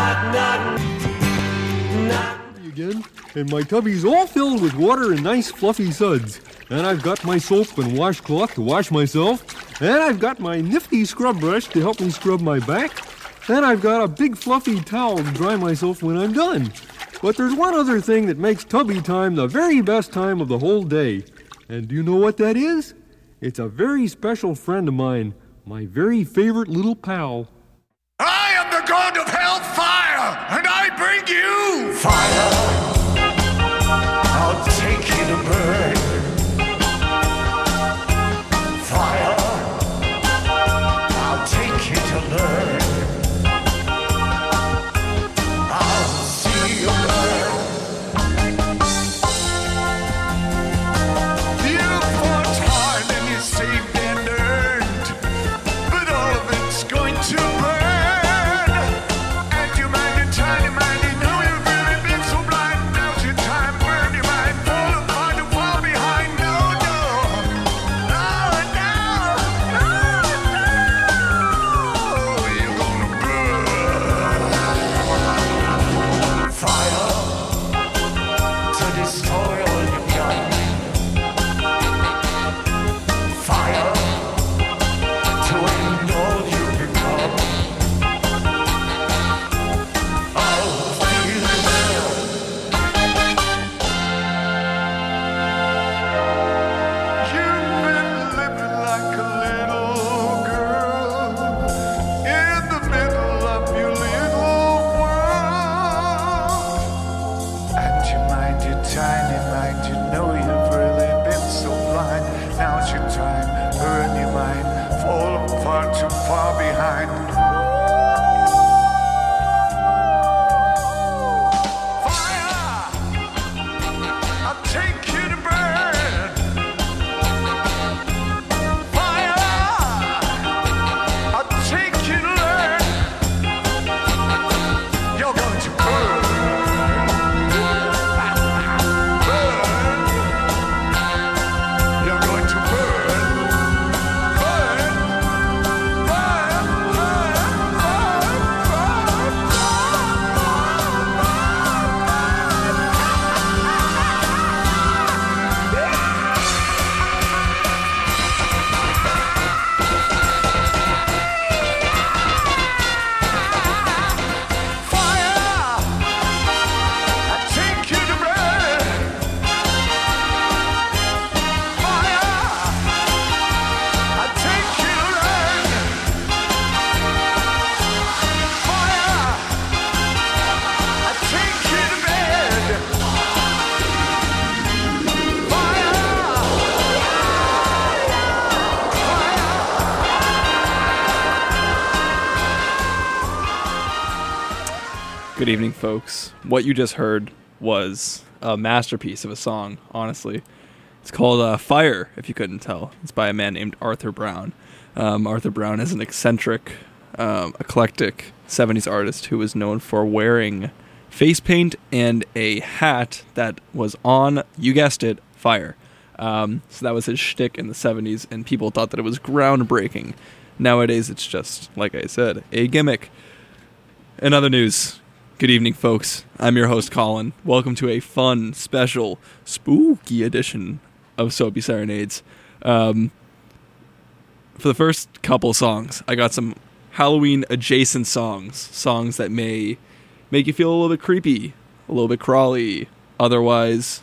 Again, and my tubby's all filled with water and nice fluffy suds. And I've got my soap and washcloth to wash myself. And I've got my nifty scrub brush to help me scrub my back. And I've got a big fluffy towel to dry myself when I'm done. But there's one other thing that makes tubby time the very best time of the whole day. And do you know what that is? It's a very special friend of mine, my very favorite little pal. I am the god of hellfire, and I bring you fire. I'll take you to burn. Fire. I'll take you to learn. I'll see you burn. You fought hard and you saved and earned, but all of it's going to burn. Good evening, folks. What you just heard was a masterpiece of a song, honestly. It's called Fire, if you couldn't tell. It's by a man named Arthur Brown. Arthur Brown is an eccentric, eclectic 70s artist who was known for wearing face paint and a hat that was on, you guessed it, fire. So that was his shtick in the 70s, and people thought that it was groundbreaking. Nowadays, it's just, like I said, a gimmick. In other news, good evening, folks. I'm your host, Colin. Welcome to a fun, special, spooky edition of Soapy Serenades. For the first couple songs, I got some Halloween-adjacent songs that may make you feel a little bit creepy, a little bit crawly, otherwise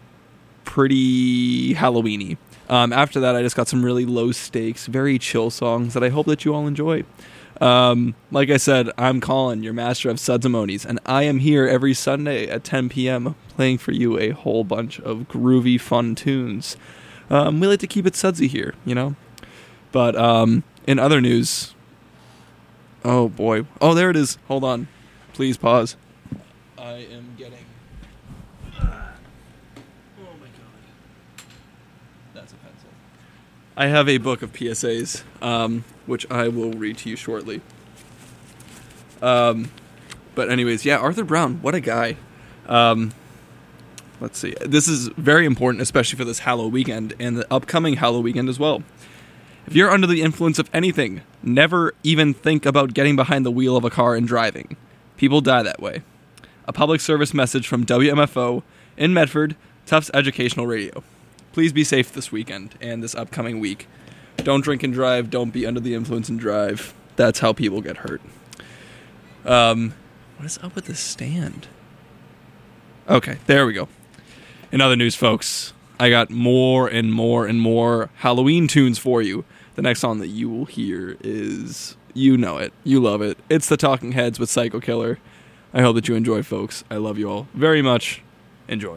pretty Halloween-y. After that, I just got some really low-stakes, very chill songs that I hope that you all enjoy. Like I said, I'm Colin, your master of sudzimonies, and I am here every Sunday at 10 p.m. playing for you a whole bunch of groovy, fun tunes. We like to keep it sudsy here, you know? But, in other news... Oh, boy. Oh, there it is. Hold on. Please pause. I am getting... Oh, my God. That's a pencil. I have a book of PSAs, which I will read to you shortly. But anyways, yeah, Arthur Brown, what a guy. Let's see. This is very important, especially for this Halloween weekend and the upcoming Halloween weekend as well. If you're under the influence of anything, never even think about getting behind the wheel of a car and driving. People die that way. A public service message from WMFO in Medford, Tufts Educational Radio. Please be safe this weekend and this upcoming week. Don't drink and drive. Don't be under the influence and drive. That's how people get hurt. What is up with this stand? Okay, there we go. In other news, folks, I got more and more and more Halloween tunes for you. The next song that you will hear is, you know it, you love it. It's the Talking Heads with Psycho Killer. I hope that you enjoy, folks. I love you all very much. Enjoy.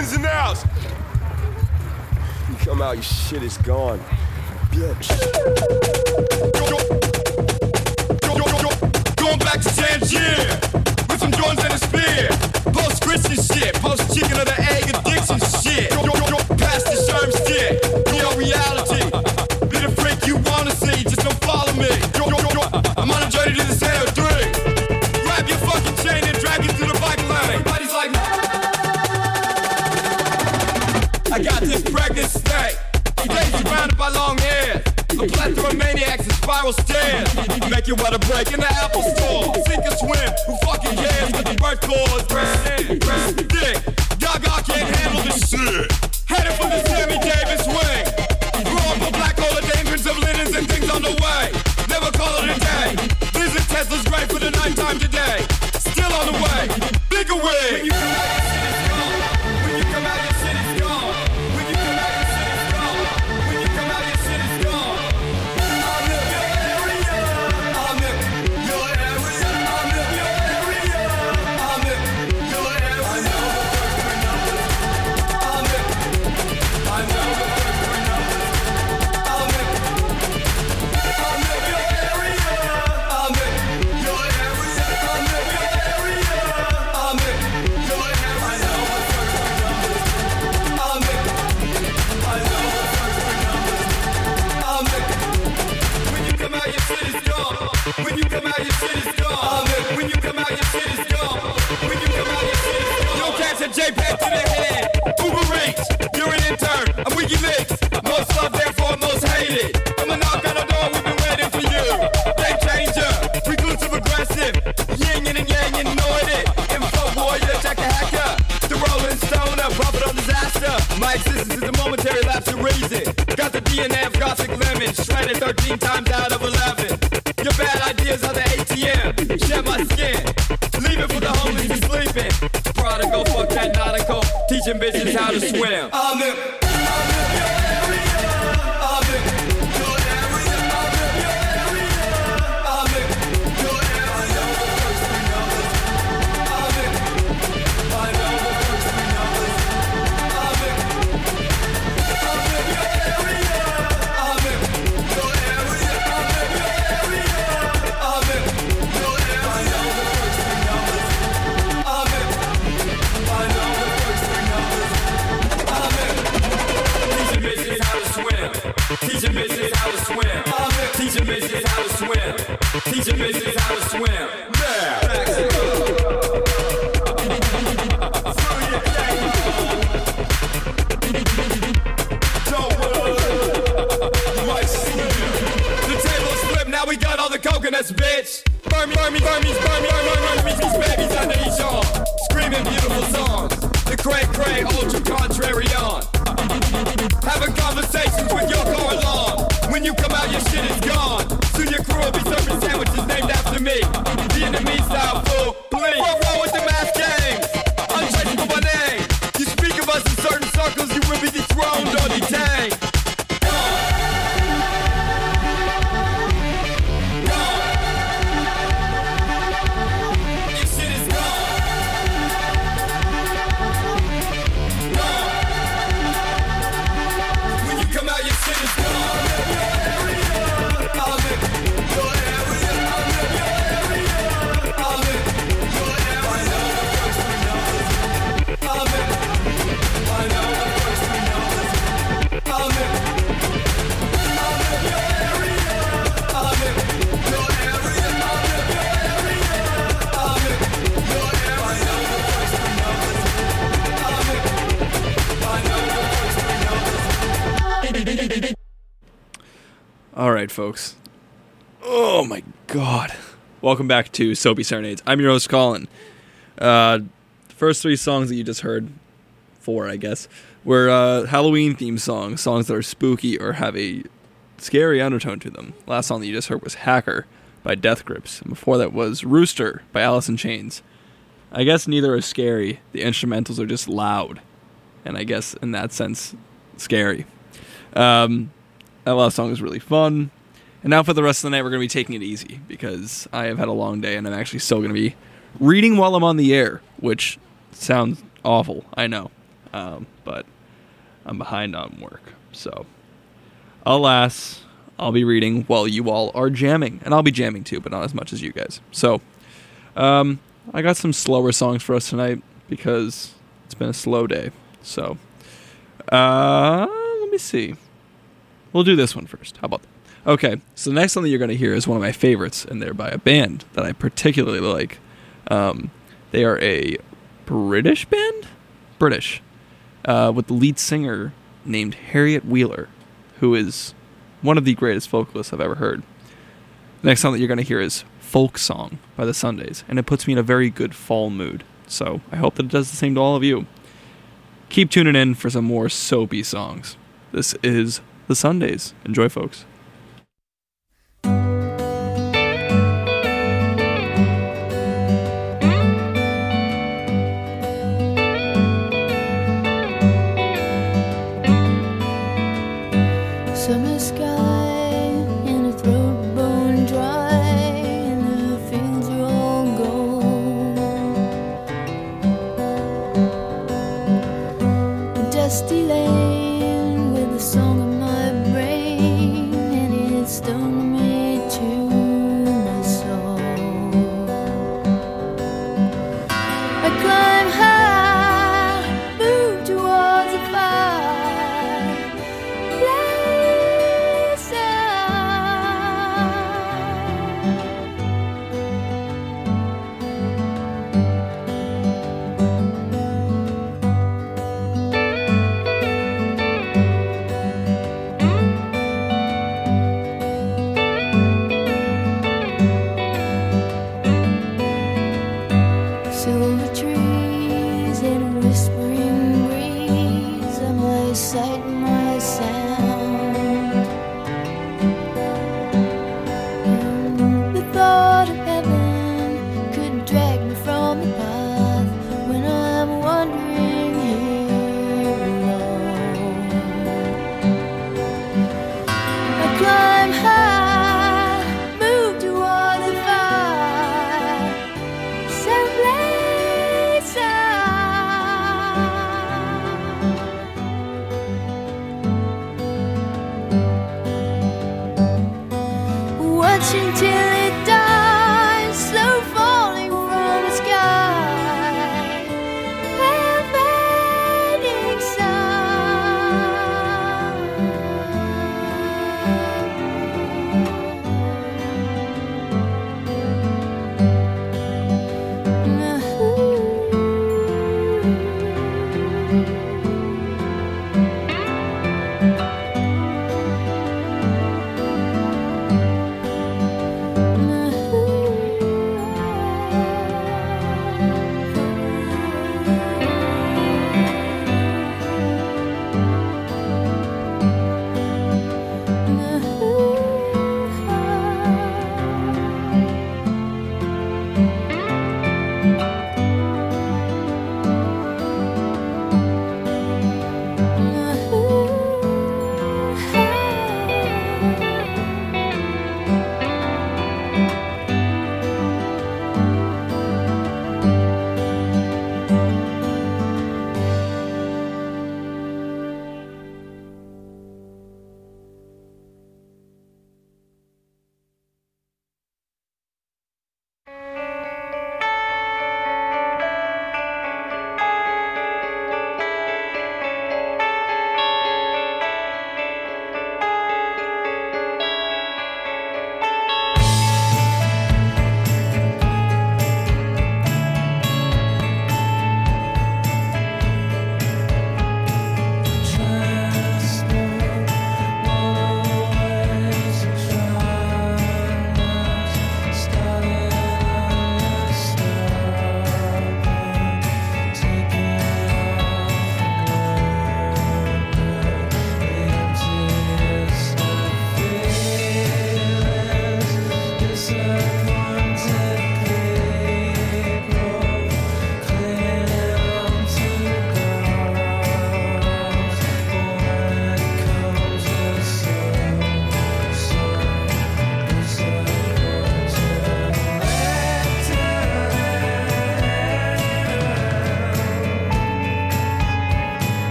twins in the house. You come out, your shit is gone. Bitch. Going back to Tangier with some Jordans and a spear. Post Christian shit, post chicken or the egg addiction shit. Past the sherm stick, real reality. Be the freak you wanna see, just don't follow me. I'm on a journey to the center of 3. Grab your fucking chain and drag it to the bike lane. Everybody's like, I got this pregnant state. Days surrounded by long hairs. A plethora of maniacs and spiral stairs. Make you want to break in the Apple store. Sink or swim, who fucking cares? But the birth cause, press in, press dick. Gaga can't handle this shit. Headed for the Sammy Davis wing. Grow up a black hole of dangers of linens and things on the way. Never call it a day. Visit Tesla's great for the nighttime today. Still on the way. Bigger wig. When you come out, your shit is gone. When you come out, your shit is gone. When you come out, your shit is gone. I'm in your area. I'm in your area. I'm in your area. I'm in your area. I know the first 3 numbers. I'm in. I know the first 3 numbers. I'm in your area. I'm in your area. I'm in your area. I'm in your area. I know the first 3 numbers. I'm in. I know the first 3 numbers. I'm in. When you come out, your shit is gone. When you come out, your shit is gone. I'm in. When you come out, your shit is gone. When you come out, your shit is gone. Yo, catch a JPEG to the head. Uber Eats, you're an intern. I'm WikiLeaks. Most loved, therefore most hated. I'm a knock on the door, we've been waiting for you. Game changer, reclusive aggressive. Yin and yang, you know it. Info warrior, check a hacker. The Rolling Stoner, prophet of disaster. My existence is a momentary lapse of reason. Got the DNA of Gothic lemon, shredded 13 times out of 11. Your bad ideas are the ATM. Shed my skin, leave it for the homeless who's sleeping. Prodigal, fuck that nautical, teaching bitches how to swim. I'm in your area. I'm in your area. I'm in your area. I'm in your area. I know the first 3 numbers. I'm in. I know the first 3 numbers. I'm in. I'm in your area. I'm in your area. I'm in your area. I'm in your area. I know the first 3 numbers. I'm in. I know the first 3 numbers. I'm in. Teaching bitches how to swim. Teaching bitches how to swim. I'm in. Teaching bitches how to swim. Teaching bitches how to swim. The table's flipped, now we got all the coconuts, bitch. Burn me, these babies under each arm. Screaming beautiful songs. The cray, ultra contrary on. Having conversations with your car alarm. When you come out, your shit is gone. Soon your crew will be serving sandwiches named after me. Vietnamese style fool, please. What's wrong with the math games? Untraceable by name. You speak of us in certain circles, you will be dethroned or detained. Your shit is gone. When you come out, your shit is gone. I'm in your area. I'm in your area. I'm in your area. I know the first 3 numbers. I'm in. I know the first 3 numbers. I'm in. I'm in your area. I'm in your area. I'm in your area. I'm in your area. I know the first 3 numbers. I'm in. I know the first 3 numbers. All right, folks. Oh my God. Welcome back to Soapy Serenades. I'm your host, Colin. The first 3 songs that you just heard, 4, I guess, were Halloween-themed songs that are spooky or have a scary undertone to them. Last song that you just heard was Hacker by Death Grips. And before that was Rooster by Alice in Chains. I guess neither are scary. The instrumentals are just loud. And I guess, in that sense, scary. That last song is really fun. And now for the rest of the night, we're going to be taking it easy because I have had a long day and I'm actually still going to be reading while I'm on the air, which sounds awful, I know. but I'm behind on work. So, alas, I'll be reading while you all are jamming. And I'll be jamming too, but not as much as you guys. So, I got some slower songs for us tonight because it's been a slow day. So, let me see. We'll do this one first. How about that? Okay, so the next song that you're going to hear is one of my favorites, and they're by a band that I particularly like. They are a British band? British. With the lead singer named Harriet Wheeler, who is one of the greatest vocalists I've ever heard. The next song that you're going to hear is Folk Song by the Sundays, and it puts me in a very good fall mood. So I hope that it does the same to all of you. Keep tuning in for some more soapy songs. This is the Sundays. Enjoy, folks. Summer sky and a throat bone dry, and the fields are all gold. A dusty lane with the song of my brain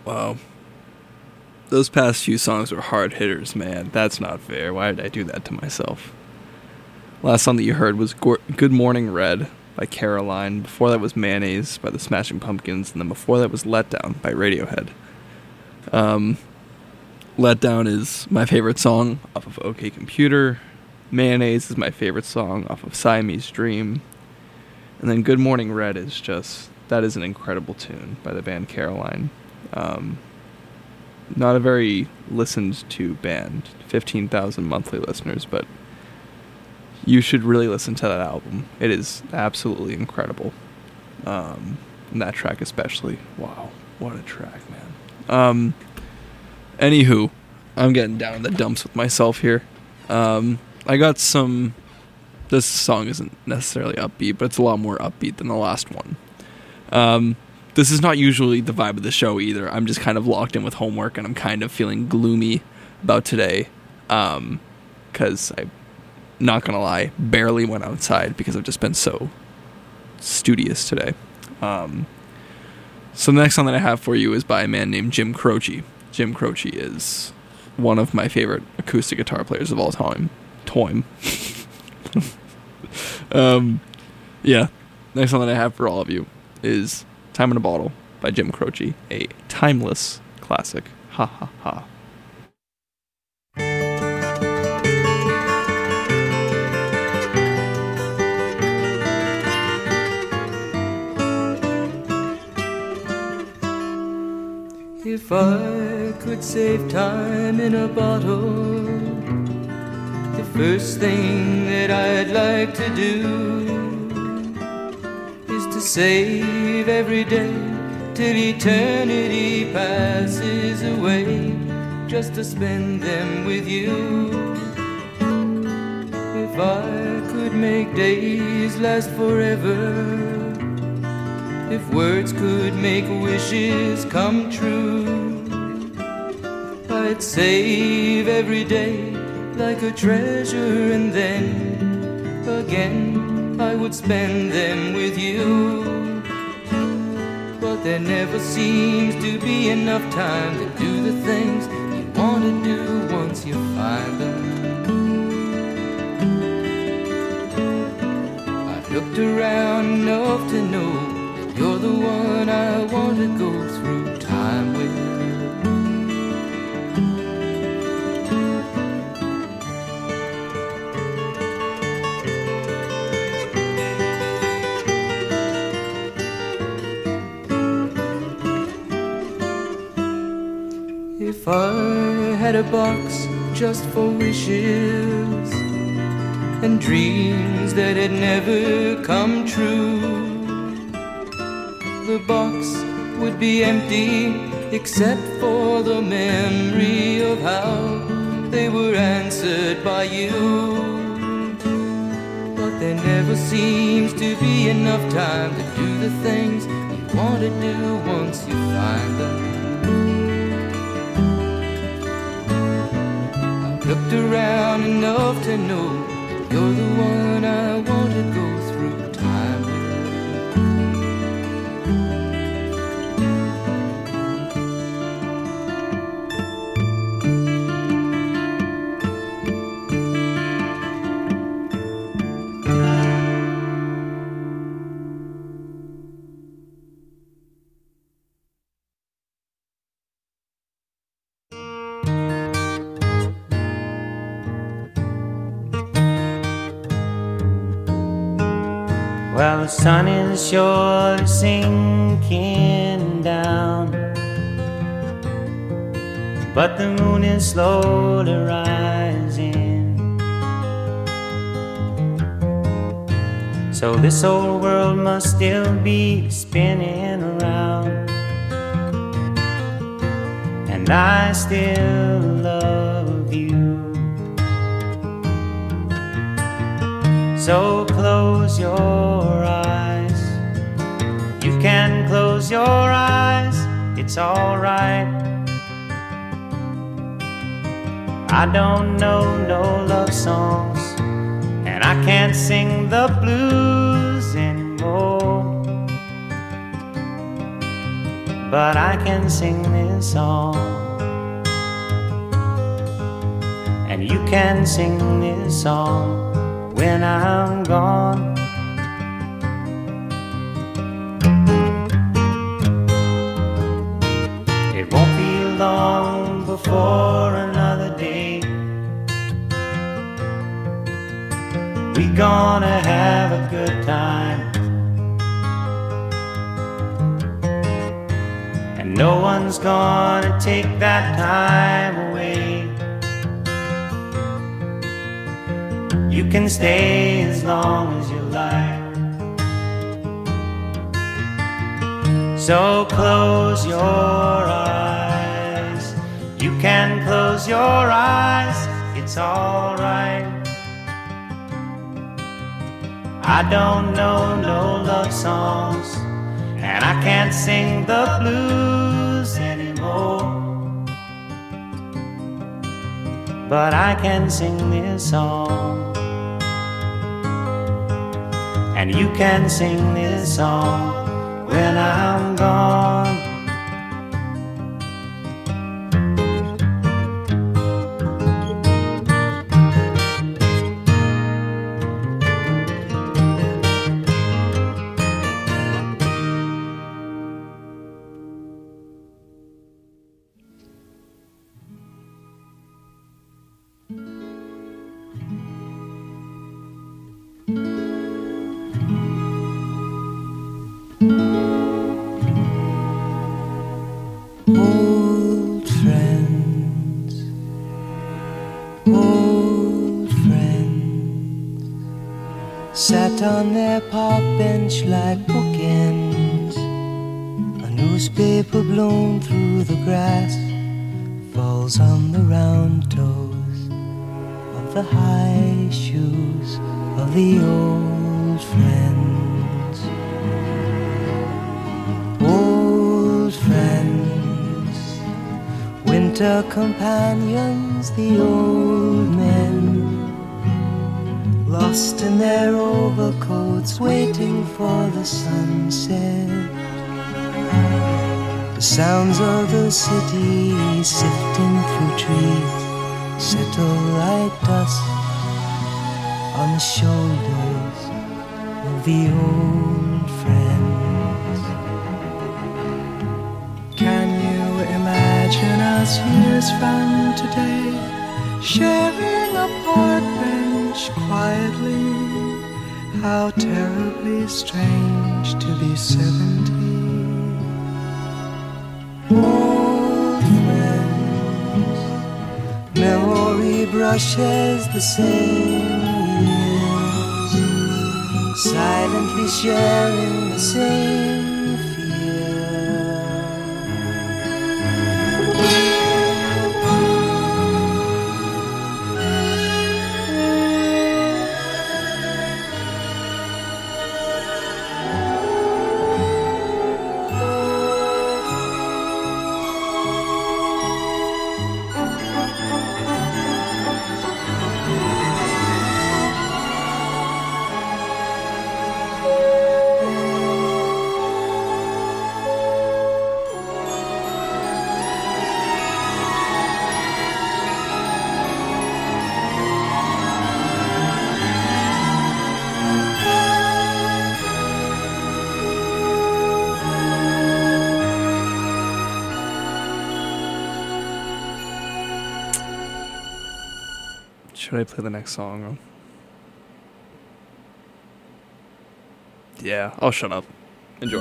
Wow. Those past few songs were hard hitters, man. That's not fair. Why did I do that to myself? Last song that you heard was Good Morning Red by Caroline. Before that was Mayonnaise by the Smashing Pumpkins. And then before that was Let Down by Radiohead. Let Down is my favorite song off of OK Computer. Mayonnaise is my favorite song off of Siamese Dream. And then Good Morning Red is just... that is an incredible tune by the band Caroline. Not a very listened to band. 15,000 monthly listeners, but you should really listen to that album. It is absolutely incredible. And that track especially. Wow, what a track, man. Anywho, I'm getting down in the dumps with myself here. I got some... this song isn't necessarily upbeat, but it's a lot more upbeat than the last one. This is not usually the vibe of the show either. I'm just kind of locked in with homework, and I'm kind of feeling gloomy about today. Because I'm not going to lie, barely went outside because I've just been so studious today. So the next song that I have for you is by a man named Jim Croce. Jim Croce is one of my favorite acoustic guitar players of all time. Yeah. Next song that I have for all of you is Time in a Bottle by Jim Croce, a timeless classic. Ha ha ha. If I could save time in a bottle, the first thing that I'd like to do is to save every day till eternity passes away, just to spend them with you. If I could make days last forever, if words could make wishes come true, I'd save every day like a treasure, and then again I would spend them with you. But there never seems to be enough time to do the things you want to do once you find them. I've looked around enough to know you're the one I want to go through time with. If I had a box just for wishes and dreams that had never come true, the box would be empty except for the memory of how they were answered by you. But there never seems to be enough time to do the things you want to do once you find them. I've looked around enough to know you're the one I want to go through time with. Well, the sun is surely sinking down, but the moon is slowly rising. So this old world must still be spinning around, and I still love you. So close your eyes. You can close your eyes, it's alright. I don't know no love songs, and I can't sing the blues anymore. but I can sing this song. And you can sing this song when I'm gone. It won't be long before another day. We're gonna have a good time, and no one's gonna take that time away. You can stay as long as you like. So close your eyes. You can close your eyes. It's alright. I don't know no love songs, and I can't sing the blues anymore, but I can sing this song. And you can sing this song when I'm gone. Old friends, old friends, sat on their park bench like bookends. A newspaper blown through the grass falls on the round toes of the high shoes of the old friends. Old friends, winter companions, the old men, lost in their overcoats, waiting for the sunset. The sounds of the city sifting through trees settle like dust on the shoulders of the old friends. Can you imagine us years from today, sharing a park bench quietly? How terribly strange to be 70. Old friends, memory brushes the same years, silently sharing the same fear. Should I play the next song? Yeah, I'll shut up. Enjoy.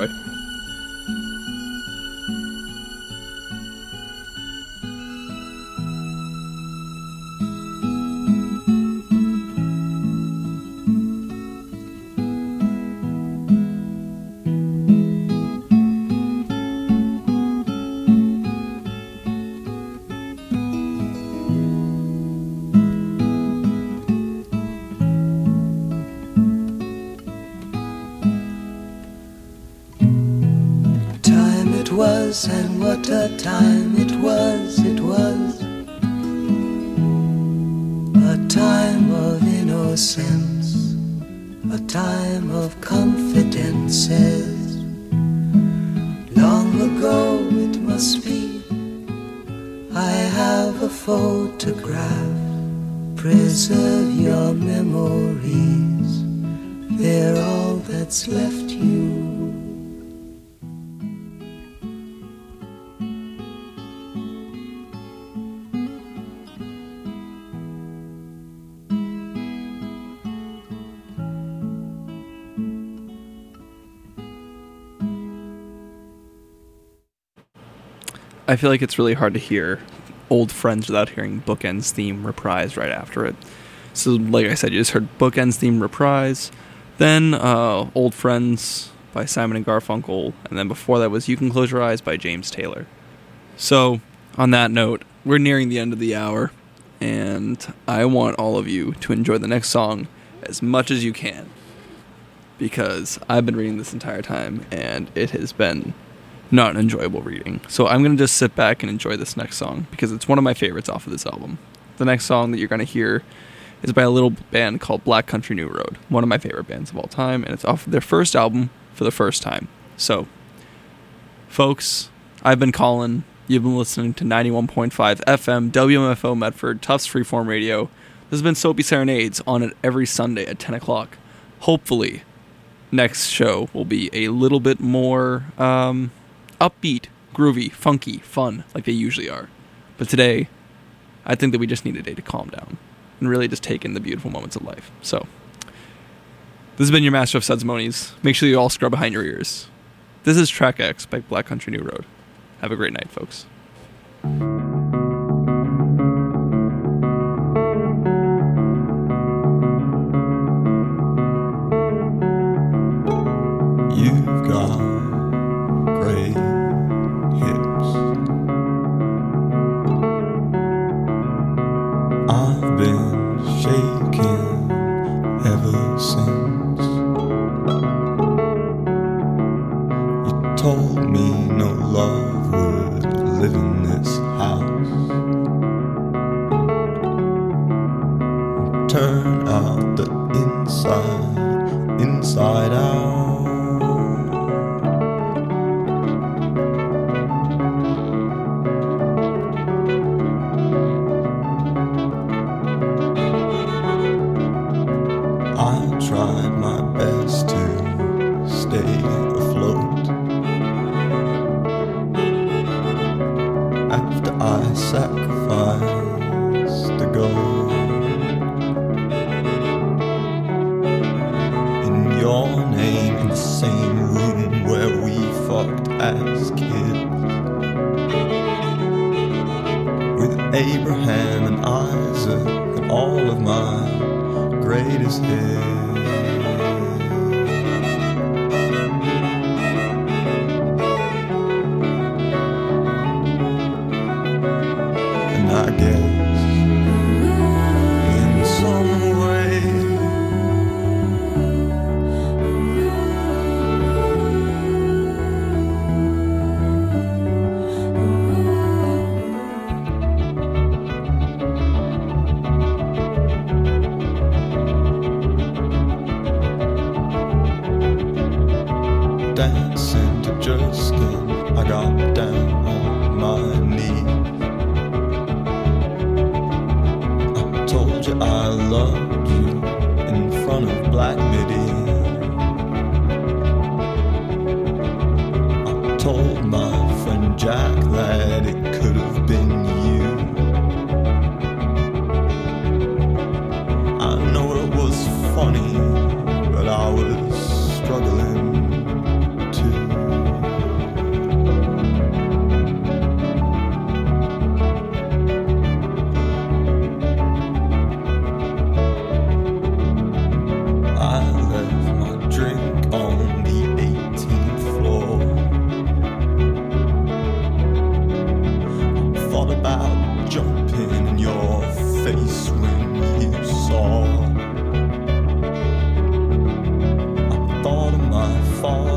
And what a time it was, it was a time of innocence, a time of confidences, Long ago it must be, I have a photograph. Preserve your memories, they're all that's left you. I feel like it's really hard to hear Old Friends without hearing Bookends theme reprise right after it. So, like I said, you just heard Bookends theme reprise, then Old Friends by Simon & Garfunkel, and then before that was You Can Close Your Eyes by James Taylor. So, on that note, we're nearing the end of the hour, and I want all of you to enjoy the next song as much as you can, because I've been reading this entire time, and it has been not an enjoyable reading. So I'm going to just sit back and enjoy this next song, because it's one of my favorites off of this album. The next song that you're going to hear is by a little band called Black Country New Road, one of my favorite bands of all time, and it's off of their first album, For the First Time. So, folks, I've been Colin. You've been listening to 91.5 FM, WMFO Medford, Tufts Freeform Radio. This has been Soapy Serenades, on it every Sunday at 10 o'clock. Hopefully, next show will be a little bit more upbeat, groovy, funky, fun, like they usually are. But today, I think that we just need a day to calm down and really just take in the beautiful moments of life. So, this has been your Master of Suds Monies. Make sure you all scrub behind your ears. This is Track X by Black Country New Road. Have a great night, folks. You've got great hips. I've been shaking ever since you told me no love would live in this house. Turn out the inside out. Tried my best to stay afloat after I sacrificed the gold in your name, in the same room where we fucked as kids, with Abraham and Isaac and all of my greatest hits. And I guess in some way dancing to Just Skin, I got down on my knees. I told you I loved you in front of Black Midi. I told my friend Jack that it could have been you. I know it was funny, but I was struggling. Fall